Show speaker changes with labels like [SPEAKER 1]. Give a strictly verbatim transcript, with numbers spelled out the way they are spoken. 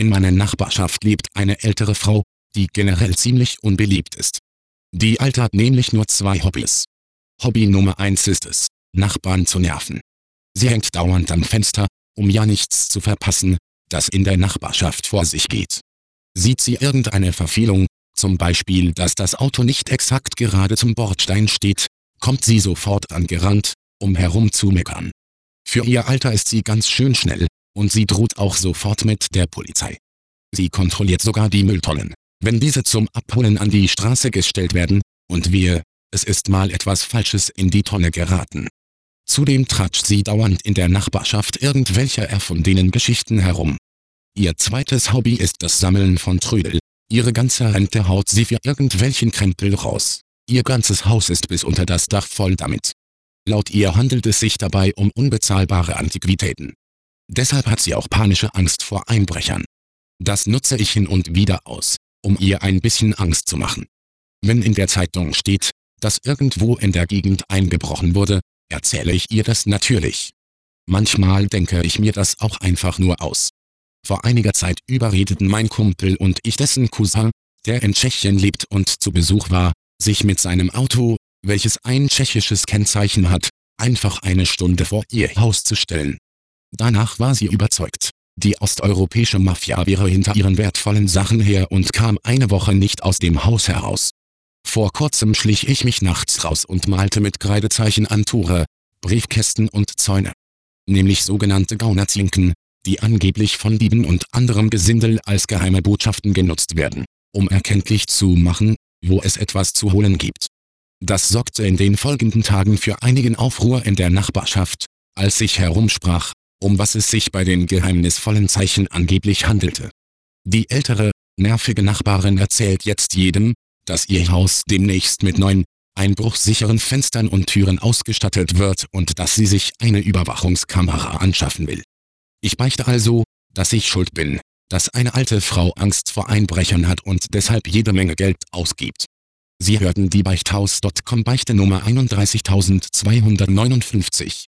[SPEAKER 1] In meiner Nachbarschaft lebt eine ältere Frau, die generell ziemlich unbeliebt ist. Die Alte hat nämlich nur zwei Hobbys. Hobby Nummer eins ist es, Nachbarn zu nerven. Sie hängt dauernd am Fenster, um ja nichts zu verpassen, das in der Nachbarschaft vor sich geht. Sieht sie irgendeine Verfehlung, zum Beispiel dass das Auto nicht exakt gerade zum Bordstein steht, kommt sie sofort angerannt, um herumzumeckern. Für ihr Alter ist sie ganz schön schnell, und sie droht auch sofort mit der Polizei. Sie kontrolliert sogar die Mülltonnen, wenn diese zum Abholen an die Straße gestellt werden, und wehe, es ist mal etwas Falsches in die Tonne geraten. Zudem tratscht sie dauernd in der Nachbarschaft irgendwelcher erfundenen Geschichten herum. Ihr zweites Hobby ist das Sammeln von Trödel. Ihre ganze Rente haut sie für irgendwelchen Krempel raus. Ihr ganzes Haus ist bis unter das Dach voll damit. Laut ihr handelt es sich dabei um unbezahlbare Antiquitäten. Deshalb hat sie auch panische Angst vor Einbrechern. Das nutze ich hin und wieder aus, um ihr ein bisschen Angst zu machen. Wenn in der Zeitung steht, dass irgendwo in der Gegend eingebrochen wurde, erzähle ich ihr das natürlich. Manchmal denke ich mir das auch einfach nur aus. Vor einiger Zeit überredeten mein Kumpel und ich dessen Cousin, der in Tschechien lebt und zu Besuch war, sich mit seinem Auto, welches ein tschechisches Kennzeichen hat, einfach eine Stunde vor ihr Haus zu stellen. Danach war sie überzeugt, die osteuropäische Mafia wäre hinter ihren wertvollen Sachen her und kam eine Woche nicht aus dem Haus heraus. Vor kurzem schlich ich mich nachts raus und malte mit Kreidezeichen an Tore, Briefkästen und Zäune. Nämlich sogenannte Gaunerzinken, die angeblich von Dieben und anderem Gesindel als geheime Botschaften genutzt werden, um erkenntlich zu machen, wo es etwas zu holen gibt. Das sorgte in den folgenden Tagen für einigen Aufruhr in der Nachbarschaft, als sich herumsprach, um was es sich bei den geheimnisvollen Zeichen angeblich handelte. Die ältere, nervige Nachbarin erzählt jetzt jedem, dass ihr Haus demnächst mit neuen, einbruchsicheren Fenstern und Türen ausgestattet wird und dass sie sich eine Überwachungskamera anschaffen will. Ich beichte also, dass ich schuld bin, dass eine alte Frau Angst vor Einbrechern hat und deshalb jede Menge Geld ausgibt. Sie hörten die Beichthaus Punkt com Beichte Nummer einunddreißigtausendzweihundertneunundfünfzig.